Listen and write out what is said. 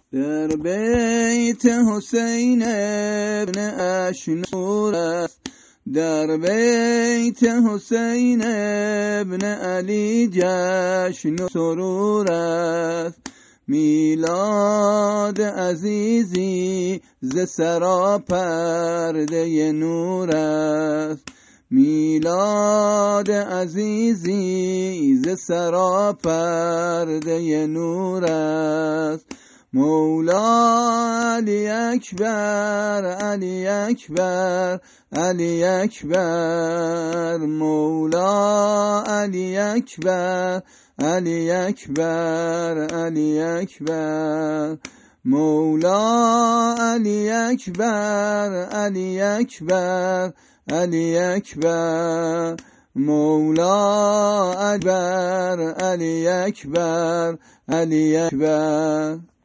در بیت حسین ابن اشنور است، در بیت حسین ابن علی جشن و سرور است. میلاد عزیزی ز سراپرده نور است، میلاد عزیزی ز سراپرده نور است. مولا علی اکبر، علی اکبر، علی اکبر، مولا علی اکبر، علی اکبر، علی اکبر، مولا علی اکبر، علی اکبر، علی اکبر، مولا اکبر، علی اکبر، علی اکبر.